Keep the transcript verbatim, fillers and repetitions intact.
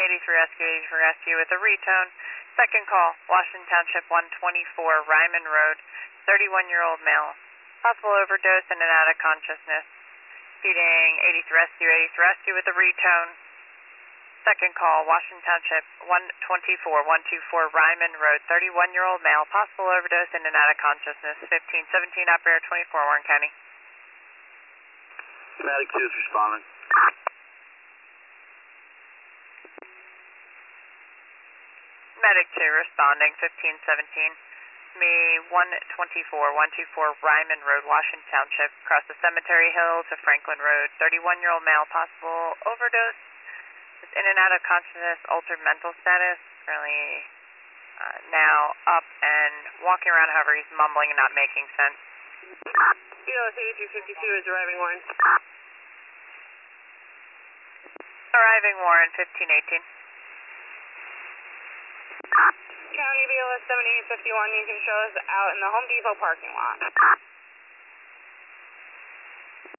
eighty-three rescue, eighty-three rescue with a retone. Second call, Washington Township one twenty-four, Ryman Road, thirty-one-year-old male. Possible overdose and an out of consciousness. Feeding eighty-three rescue, eighty-three rescue with a retone. Second call, Washington Township one twenty-four, one twenty-four, Ryman Road, thirty-one-year-old male. Possible overdose and an out of consciousness. fifteen seventeen, operator twenty-four, Warren County. Medic two is responding. Medic two responding, fifteen seventeen. Me one twenty-four, one twenty-four, Ryman Road, Washington Township, across the Cemetery Hill to Franklin Road, thirty-one-year-old male, possible overdose. Is in and out of consciousness, altered mental status, currently uh, now up and walking around, however he's mumbling and not making sense. B L S eighty-three fifty-two is arriving, Warren. Arriving, Warren, fifteen eighteen. County B L S seventy-eight fifty-one, you can show us out in the Home Depot parking lot.